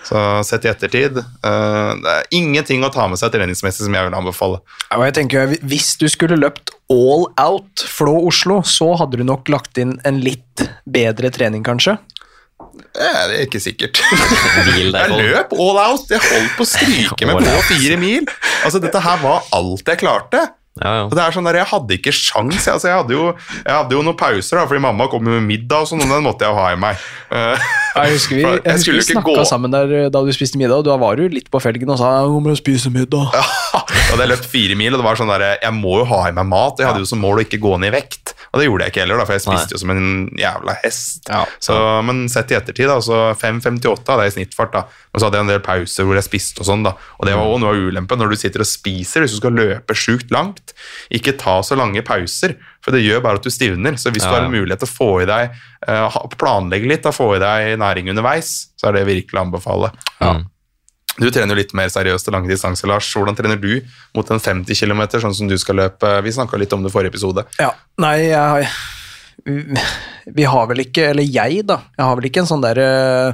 Så sett i ettertid, uh, det er ingenting å ta med seg treningsmessig som jeg vil anbefale. Ja, og jeg tenker, hvis du skulle løpt all out Flå Oslo, så hadde du nok lagt inn en litt bedre trening kanskje? Det er ikke sikkert. Jeg løp all out, jeg holdt på å stryke med på fire mil. Altså, dette her var alt jeg klarte. Ja, ja. Det er sånn der, jeg hadde ikke sjans, altså, jeg, hadde jo, jeg hadde jo noen pauser da, fordi mamma kom med middag og sånn, og den måtte jeg ha i meg. Uh, jeg husker vi, jeg jeg husker vi snakket sammen der da du spiste middag, og da var du litt på felgen og sa, nå må du spise middag. Ja, da hadde jeg løpt fire mil, og det var sånn der, jeg må jo ha i meg mat, og jeg hadde jo som mål å ikke gå ned i vekt, og det gjorde jeg ikke heller da, for jeg spiste Nei. jo som en jævla hest. Ja. Så, men sett i ettertid da, så fem femtiåtte hadde jeg i snittfart da, og så hadde jeg en del pauser hvor jeg spiste og sånn da, og det var også noe av ulempen når du sitter og spiser, hvis du skal løpe sjukt langt, ikke ta så lange pauser, for det gjør bare at du stivner. Så hvis ja. du har en mulighet til å få i deg, uh, planlegge litt, og få i deg næring underveis, så er det virkelig å anbefale. Ja. Du trener jo litt mer seriøst og lange distanser, Lars. Hvordan trener du mot en femti kilometer, sånn som du skal løpe? Vi snakket litt om det i forrige episode. Ja, nei, jeg, vi har vel ikke, eller jeg da, jeg har vel ikke en sånn der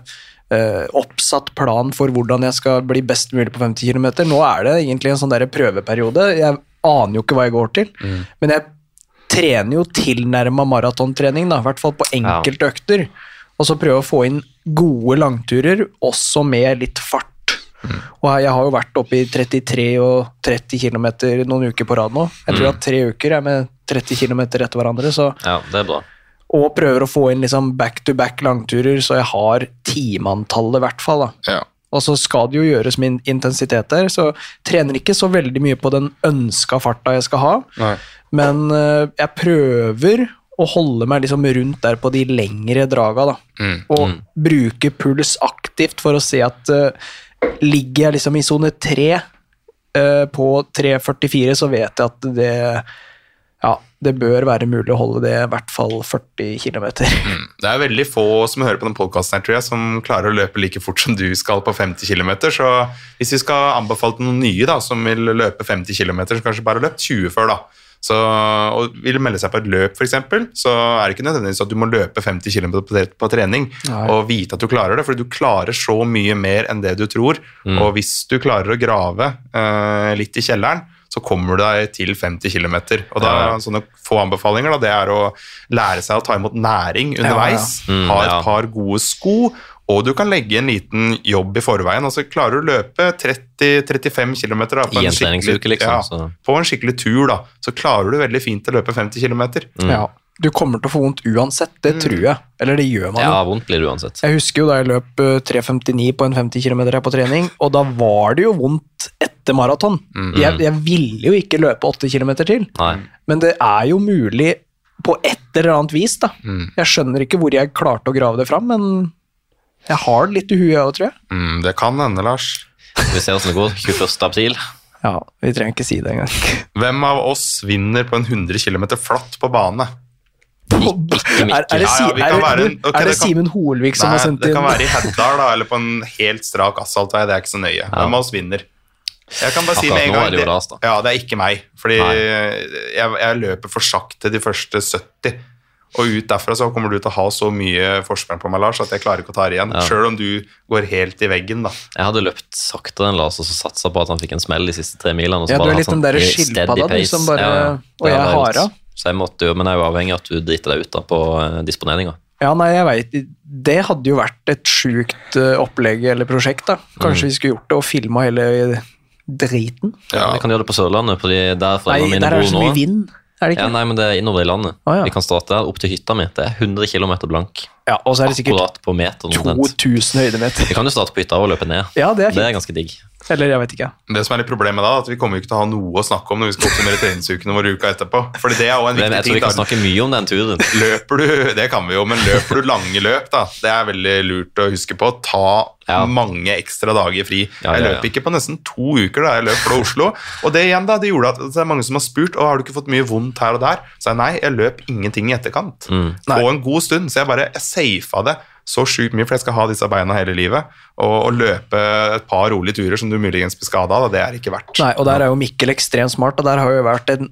uh, oppsatt plan for hvordan jeg skal bli best mulig på femti kilometer. Nå er det egentlig en sånn der prøveperiode. Jeg aner jo ikke hva jeg går til, mm. men jeg trener jo tilnærmet maratontrening da, i hvert fall på enkelte ja. økter, og så prøve å få inn gode langturer, også med litt fart. Mm. Og jeg har jo vært oppe i trettitre og tretti kilometer noen uker på rad nå. Jeg tror mm. at tre uker er med tretti kilometer etter hverandre, så ja, det er bra. Og prøver å få inn liksom back-to-back langturer, så jeg har timeantallet i hvert fall da. Ja. Og så skal det jo gjøres med intensitet der, så trener ikke så veldig mye på den ønska farta jeg skal ha, Nei. men uh, jeg prøver å holde meg liksom rundt der på de lengre draga da, mm. og mm. bruke puls aktivt for å se at uh, ligger jeg liksom i zone tre uh, på tre førtifire, så vet jeg at det ja, det bør være mulig å holde det i hvert fall førti kilometer. Mm. Det er veldig få som hører på den podcasten her, tror jeg, som klarer å løpe like fort som du skal på femti kilometer, så hvis vi skal anbefale til noen nye da, som vil løpe femti kilometer, så kanskje bare løpt tjue før da, så, og vil melde seg på et løp for eksempel, så er det ikke nødvendigvis at du må løpe femti kilometer på, på trening, Nei. og vite at du klarer det, for du klarer så mye mer enn det du tror, mm. og hvis du klarer å grave uh, litt i kjelleren, så kommer du deg til femti kilometer. Og da, ja. sånne få anbefalinger, da, det er å lære seg å ta imot næring underveis, ja, ja. Mm, ha et ja. par gode sko, og du kan legge en liten jobb i forveien, og så klarer du å løpe tretti til trettifem kilometer da, på, en skikkelig, liksom, ja, på en skikkelig tur, da, så klarer du veldig fint å løpe femti kilometer. Mm. Ja. Du kommer til å få vondt uansett, det mm. tror jeg. Eller det gjør man. Ja, vondt blir det uansett. Jeg husker jo da jeg løp tre femtini på en femti kilometer her på trening, og da var det jo vondt etter maraton. Mm. Jeg, jeg ville jo ikke løpe åtte kilometer til, Nei. men det er jo mulig på et eller annet vis da. Mm. Jeg skjønner ikke hvor jeg klarte å grave det fram, men jeg har det litt i huet også, tror jeg. Mm, det kan hende, Lars. Vi ser hvordan det går, tjueførste april. Ja, vi trenger ikke si det engang. Hvem av oss vinner på en hundre kilometer flatt på bane? Ikke, ikke er, er det, si, ja, ja, er, være, okay, er det Simen Holvik som nei, har sendt inn? Det kan være i Heddal da, eller på en helt strak asfaltvei, det er ikke så nøye. Ja. Hvem av oss vinner? Jeg kan bare si med en gang, det, det, ja, det er ikke meg, fordi jeg, jeg løper for sakte de første sytti, og ut derfra så kommer du til å ha så mye forsprang på meg, Lars, at jeg klarer ikke å ta det igjen, ja. selv om du går helt i veggen da. Jeg hadde løpt saktere enn Lars, og så satset på at han fikk en smell de siste tre milene, og så ja, bare du er litt sånn, den der skilpadda, du som bare, ja, og jeg har da. Så jeg måtte jo, men jeg er jo avhengig av at du driter deg ut da på uh, disponeringa. Ja, nei, jeg vet, det hadde jo vært et sjukt uh, opplegg eller prosjekt da. Kanskje mm. vi skulle gjort det og filmet hele driten. Ja, vi kan gjøre det på Sørlandet, fordi der nei, der er det så mye vind. Er det ikke? Ja, nei, men det er innover i landet. Ah, ja. Vi kan starte der, opp til hytta mi. Det er hundre kilometer blank. Ja, og så er det sikkert akkurat på meter, to tusen høydemeter. Vi kan jo starte på hytta og løpe ned. Ja, det er fint. Det er ganske digg. Eller jeg vet ikke. Det som er litt problemet da, er at vi kommer ikke til å ha noe å snakke om når vi skal oppsummere treningsukene våre uka etterpå. Fordi det er jo en viktig ting. Jeg tror vi kan snakke mye om den turen. Løper du, det kan vi jo, men løper du lange løp da, det er veldig lurt å huske på. Ta ja. mange ekstra dager fri. Ja, jeg løper ja, ja. ikke på nesten to uker da jeg løp fra Oslo. Og det igjen da, det gjorde at det er mange som har spurt, å, har du ikke fått mye vondt her og der? Så jeg, nei, jeg løp ingenting i etterkant. Mm. På en god stund, så jeg bare, jeg safa det så sjukt mye, for jeg skal ha disse beina hele livet, og, og løpe et par rolige turer som du muligens blir skadet av, det er ikke verdt. Nei, og der er jo Mikkel ekstremt smart, og der har jo vært en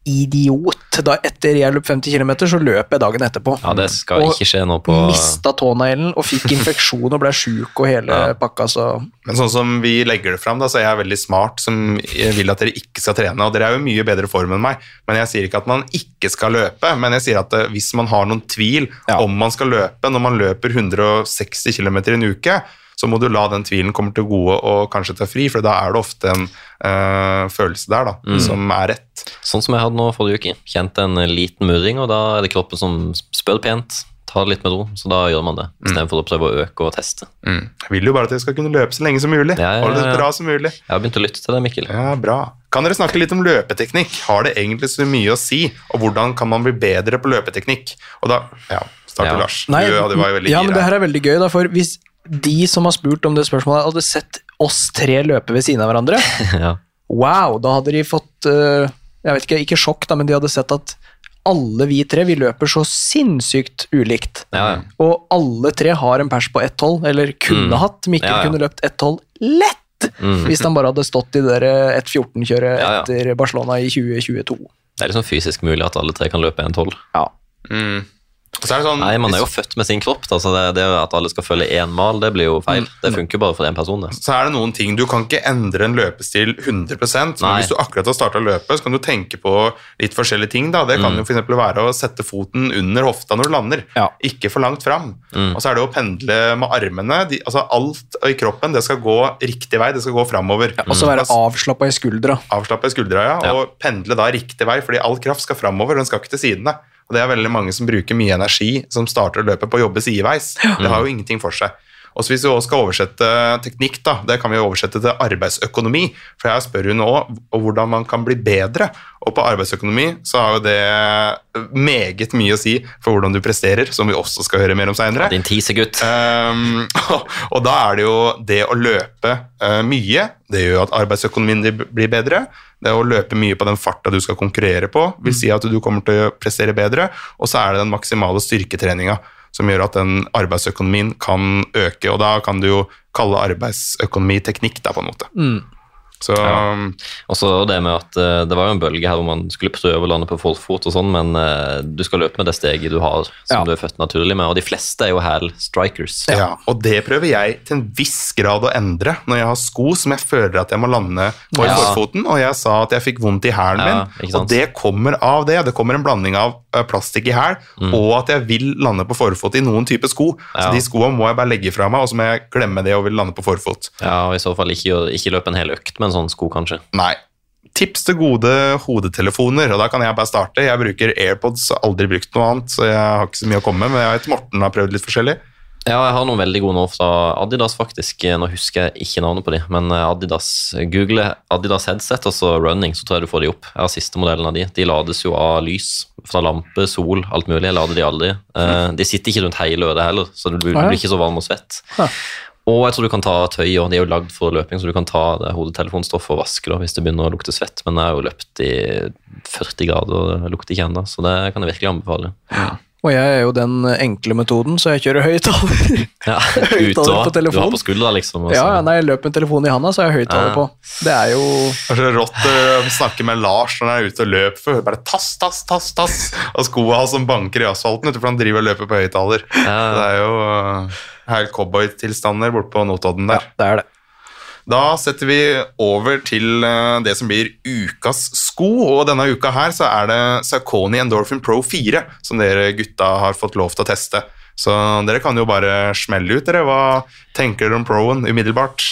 idiot. Da etter jeg løp femti kilometer, så løp jeg dagen etterpå. Ja, det skal og ikke skje noe på... mistet tåneglen og fikk infeksjon og ble syk og hele ja. pakka, så... Men sånn som vi legger det frem, da, så er jeg veldig smart som vil at dere ikke skal trene, og dere er jo mye bedre form enn meg, men jeg sier ikke at man ikke skal løpe, men jeg sier at hvis man har noen tvil ja. om man skal løpe, når man løper hundre og seksti kilometer i en uke, så må du la den tvilen komme til gode og kanskje ta fri, for da er det ofte en uh, følelse der da, mm. som er rett. Sånn som jeg hadde nå forrige uke. Kjente en liten murring, og da er det kroppen som spør pent, tar det litt med ro, så da gjør man det, i stedet for å prøve å øke og teste. Mm. Jeg vil jo bare at dere skal kunne løpe så lenge som mulig, ja, ja, ja. og det bra som mulig. Jeg har begynt å lytte til det, Mikkel. Ja, bra. Kan dere snakke litt om løpeteknikk? Har det egentlig så mye å si, og hvordan kan man bli bedre på løpeteknikk? Og da, ja, starter ja. Lars. Nei, du, ja, det var jo veldig ja, men det her er veldig gøy da, for hvis de som har spurt om det spørsmålet hadde sett oss tre løpe ved siden av hverandre, ja. wow, da hadde de fått, uh, jeg vet ikke, ikke sjokk da, men de hadde sett at alle vi tre, vi løper så sinnssykt ulikt. Ja, ja. Og alle tre har en pers på ett tolv, eller kunne mm. hatt. Mikkel ja, ja. kunne løpt ett tolv lett, mm. hvis han bare hadde stått i det der ett fjorten-kjøret ja, ja. etter Barcelona i tjue tjueto. Det er liksom fysisk mulig at alle tre kan løpe en tolv. Ja. Mm. Så er det sånn, Nei, man er jo født med sin kropp, altså det, det at alle skal følge én mal, det blir jo feil. Det funker bare for en person. Det. Så er det noen ting, du kan ikke endre en løpestil hundre prosent, men Nei. hvis du akkurat har startet å løpe, så kan du tenke på litt forskjellige ting. Da. Det kan mm. jo for eksempel være å sette foten under hofta når du lander, ja. ikke for langt fram. Mm. Og så er det å pendle med armene, de, altså alt i kroppen, det skal gå riktig vei, det skal gå fremover. Ja, og så være avslappet i skuldra. Avslappet i skuldra, ja, ja. og pendle da riktig vei, fordi all kraft skal fremover, den skal ikke til sidene. Og det er veldig mange som bruker mye energi som starter å løpe på å jobbe sideveis. Det har jo ingenting for seg. Og så hvis vi også skal oversette teknikk, da, det kan vi oversette til arbeidsøkonomi, for jeg spør jo nå hvordan man kan bli bedre, og på arbeidsøkonomi så har jo det meget mye å si for hvordan du presterer, som vi også skal høre mer om senere. Ja, din tisegutt. Um, og, og da er det jo det å løpe uh, mye, det gjør at arbeidsøkonomien blir bedre, det å løpe mye på den farta du skal konkurrere på, vil si at du kommer til å prestere bedre, og så er det den maksimale styrketreninga, som gjør at den arbeidsøkonomien kan øke, og da kan du jo kalle arbeidsøkonomi teknikk da på en måte. Mm. Så, ja. Og så det med at uh, det var jo en bølge her hvor man skulle prøve å lande på forfot og sånn, men uh, du skal løpe med det steget du har, som ja. du er født naturlig med, og de fleste er jo hæl strikers. Ja, og det prøver jeg til en viss grad å endre når jeg har sko som jeg føler at jeg må lande på ja. i forfoten, og jeg sa at jeg fikk vondt i hælen ja, min, og det kommer av det, det kommer en blanding av uh, plastikk i hæl, mm. og at jeg vil lande på forfot i noen type sko, ja. så de skoene må jeg bare legge fra meg, og så må jeg glemme det og vil lande på forfot. Ja, og i så fall ikke, ikke løpe en hel økt, men sånn sko kanskje. Nei. Tips til gode hodetelefoner, og da kan jeg bare starte. Jeg bruker AirPods, aldri brukt noe annet, så jeg har ikke så mye å komme med, men jeg vet Morten har prøvd litt forskjellig. Ja, jeg har noen veldig gode nå fra Adidas faktisk, nå husker jeg ikke navnet på de, men Adidas, Google Adidas headset, og så running, så tror jeg du får de opp. Jeg har siste modellen av de. De lades jo av lys, fra lampe, sol, alt mulig, jeg lader de aldri. Mm. De sitter ikke rundt hele øret heller, så du, du blir ikke så varm og svett. Ja. Og jeg tror du kan ta tøy, og de er jo lagd for løping, så du kan ta det hodetelefonstoffet og vaske da, hvis det begynner å lukte svett, men jeg har jo løpt i førti grader, og det lukter ikke enda, så det kan jeg virkelig anbefale. Ja. Og jeg er jo den enkle metoden, så jeg kjører høyttaler. Ja, ut og du har på skuldra liksom. Også. Ja, når jeg løper med telefonen i handa, så har jeg høyttaler ja. på. Det er jo... Det er så rått å snakke med Lars når han er ute og løper, for bare tass, tass, tass, tass, og skoene hans som banker i asfalten, for han driver og løper på høyttaler. Ja. Det er jo uh, helt cowboy-tilstander bort på Notodden der. Ja, det er det. Da setter vi over til det som blir ukas sko, og denne uka her så er det Saucony Endorphin Pro fire som dere gutta har fått lov til å teste. Så dere kan jo bare smelle ut dere. Hva tenker dere om Proen umiddelbart?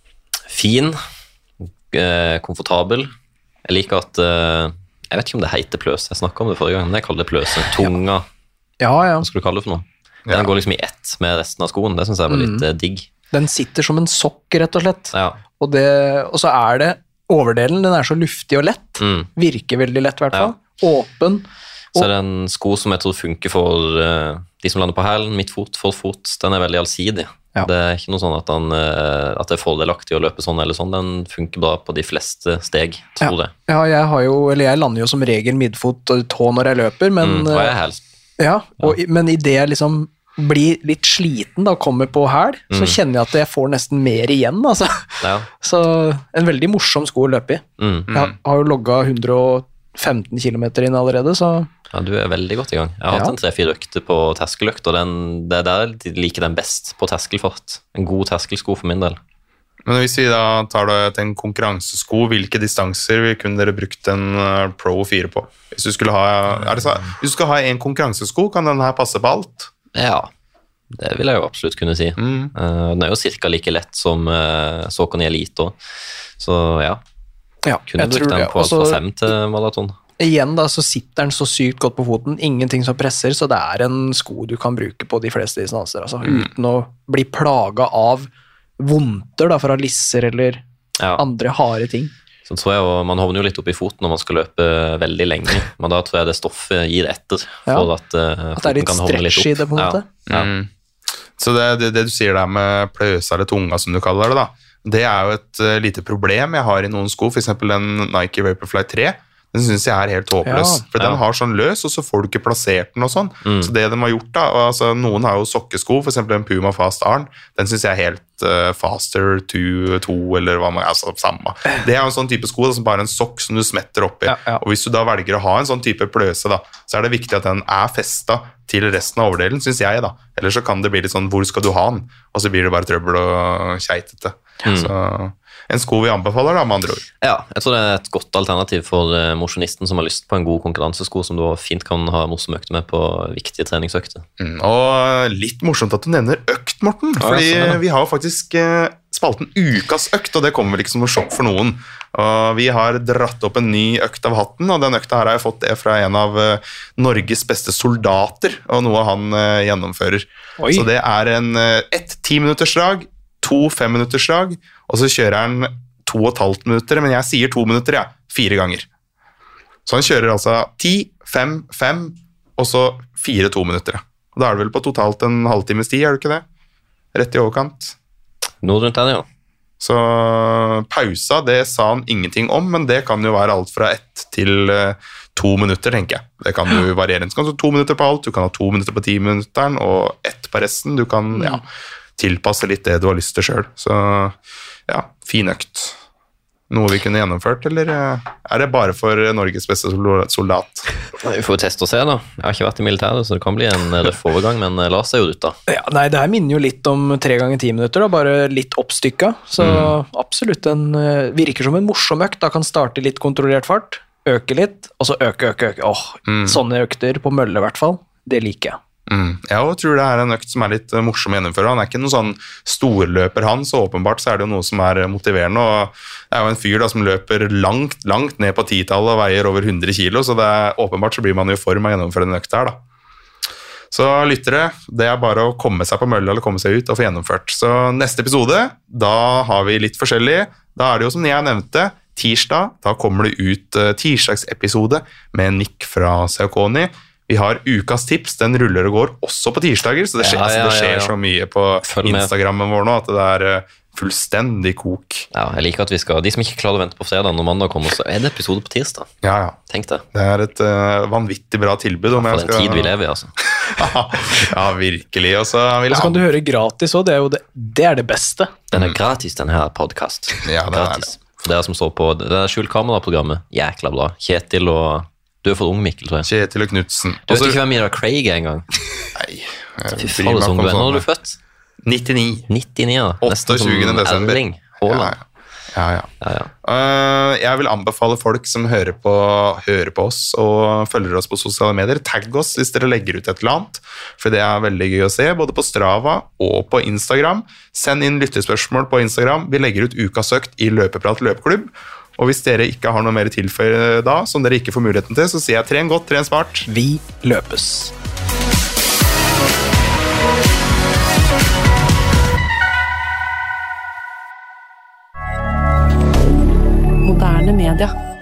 Fin, eh, komfortabel. Jeg liker at, eh, jeg vet ikke om det heter pløs, jeg snakket om det forrige gang, men jeg kaller det pløse. Tunga, ja, ja. Hva skal du kalle det for noe? Den ja. går liksom i ett med resten av skoen, det synes jeg var litt mm. digg. Den sitter som en sokk, rett og slett. Ja. Og, det, og så er det overdelen, den er så luftig og lett. Mm. Virker veldig lett, i hvert fall. Ja. Åpen. Og så er det en sko som jeg tror funker for uh, de som lander på hælen, midtfot, forfot. Den er veldig allsidig. Ja. Det er ikke noe sånn at, den, uh, at det er fordelaktig å løpe sånn eller sånn. Den funker bra på de fleste steg, tror ja. jeg. Ja, jeg, har jo, eller jeg lander jo som regel midtfot og tå når jeg løper, men... Mm, og jeg er hæl. Ja, og, ja, men i det jeg liksom... blir litt sliten da, kommer på hæl, mm. så kjenner jeg at jeg får nesten mer igjen, altså. Ja. Så en veldig morsom sko å løpe i. Mm. Jeg har jo logget hundre og femten kilometer inn allerede, så... Ja, du er veldig godt i gang. Jeg har hatt Ja. en tre-fire økter på terskeløkt, og den, det er der jeg liker den best på terskelfart. En god terskelsko for min del. Men hvis vi da tar det til en konkurransesko, hvilke distanser kunne dere brukt en uh, Pro fire på? Hvis du skulle ha, er det så, hvis du skal ha en konkurransesko, kan den her passe på alt? Ja, det vil jeg jo absolutt kunne si. Mm. Uh, den er jo cirka like lett som uh, Saucony Elite også. Så ja, Ja, kunne jeg brukt tror den det. på alt Også- fra fem til maraton. Igjen da, så sitter den så sykt godt på foten, ingenting som presser, så det er en sko du kan bruke på de fleste distanser, altså, Mm. uten å bli plaget av vondter da, fra lisser eller Ja. andre harde ting. Så tror jeg jo, man hovner jo litt opp i foten når man skal løpe veldig lenge, men da tror jeg det stoffet gir etter for Ja. at uh, At det er litt foten kan hovne litt opp. stretch i det, på en måte. Ja. Ja. Mm. Så det, det, det du sier der med pløsa eller tunga, som du kaller det da, det er jo et uh, lite problem jeg har i noen sko, for eksempel en Nike Vaporfly tre. Den synes jeg er helt håpløs, Ja. for den Ja. har sånn løs, og så får du ikke plassert den og sånn. Mm. Så det de har gjort da, og altså, noen har jo sokkesko, for eksempel en Puma Fast Arn, den synes jeg er helt uh, Faster to to, eller hva man, altså samme. Det er jo en sånn type sko da, som bare er en sokk som du smetter opp i. Ja, ja. Og hvis du da velger å ha en sånn type pløse da, så er det viktig at den er festet til resten av overdelen, synes jeg da. Ellers så kan det bli litt sånn, hvor skal du ha den? Og så blir det bare trøbbel og keitete. Så en sko vi anbefaler da, med andre ord. Ja, jeg tror det er et godt alternativ for uh, mosjonisten som har lyst på en god konkurransesko som du fint kan ha morsomme økter med på viktige treningsøkter. Mm, og litt morsomt at du nevner økt, Morten, fordi sånn er det. vi har jo faktisk eh, spalten ukas økt, og det kommer vel ikke som noe sjokk for noen. Og vi har dratt opp en ny økt av hatten, og den økta her har jeg fått det fra en av eh, Norges beste soldater, og noe han eh, gjennomfører. Oi. Så det er en, eh, ett ti-minuttersdrag, to fem-minuttersdrag, og så kjører han to og et halvt minutter, men jeg sier to minutter, ja, fire ganger. Så han kjører altså ti, fem, fem, og så fire to minutter. Og da er det vel på totalt en halvtimes tid, er det ikke det? Rett i overkant. Noe rundt den, ja. Så pausa, det sa han ingenting om, men det kan jo være alt fra ett til uh, to minutter, tenker jeg. Det kan jo variere. Så kan du ha to minutter på alt, du kan ha to minutter på ti minutteren, og ett på resten. Du kan ja, tilpasse litt det du har lyst til selv. Så ja, fin økt. Noe vi kunne gjennomført, eller uh, er det bare for Norges beste soldat? Vi får teste og se da. Jeg har ikke vært i militæret, så det kan bli en røff overgang, men uh, Lars er jo ute da. Ja, nei, det her minner jo litt om tre ganger ti minutter, da, bare litt oppstykka. Så absolutt en, eh, virker som en morsom økt. Da kan starte litt kontrollert fart, øke litt, og så øke, øke, øke. Åh, sånne økter på mølle i hvert fall, det liker jeg. Mm. Jeg tror det er en økt som er litt uh, morsom å gjennomføre. Han er ikke noen sånn storløper han, så åpenbart så er det jo noe som er uh, motiverende, og det er jo en fyr da som løper langt, langt ned på titallet og veier over hundre kilo, så det er åpenbart så blir man jo i form av å gjennomføre den økta her da. Så lyttere, det er bare å komme seg på mølle eller komme seg ut og få gjennomført. Så neste episode, da har vi litt forskjellig. Da er det jo som jeg nevnte, tirsdag, da kommer det ut uh, tirsdagsepisode med Nick fra Saucony. Vi har ukas tips, den ruller og går også på tirsdager, så det skjer, Ja, ja, altså, det skjer ja, ja. så mye på Følg med. Instagrammen vår nå, at det er uh, fullstendig kok. Ja, jeg liker at vi skal, de som ikke klarer å vente på fredag når mandag kommer, så er det episode på tirsdag. Ja, ja. Tenk det. Det er et uh, vanvittig bra tilbud. Om For jeg den skal... tid vi lever i, altså. ja, virkelig. Og så vil Og så kan du høre gratis også, det er jo det, det er det beste. Den er gratis, den her podcast. Ja, det er gratis. For dere som står på det er skjult kamera-programmet, jækla bra. Kjetil og... Du er for ung, Mikkel, tror jeg. Kjetil og Knudsen. Du vet ikke hvem Mira Craig er engang. Nei, jeg Fy bryr faen, meg så ung ikke du om er. Når er sånne. du født? nittini. nittini, ja. Nesten som otteogtyvende desember. Erling Ja, Haaland. ja. Ja, ja. Ja, ja. Uh, jeg vil anbefale folk som hører på, hører på oss og følger oss på sosiale medier. Tagg oss hvis dere legger ut et eller annet, for det er veldig gøy å se, både på Strava og på Instagram. Send inn lyttespørsmål på Instagram. Vi legger ut ukas økt i Løpeprat løpeklubb. Og hvis dere ikke har noe mer tilføye da, som dere ikke får muligheten til, så sier jeg tren godt, tren smart. Vi løpes. Moderne media.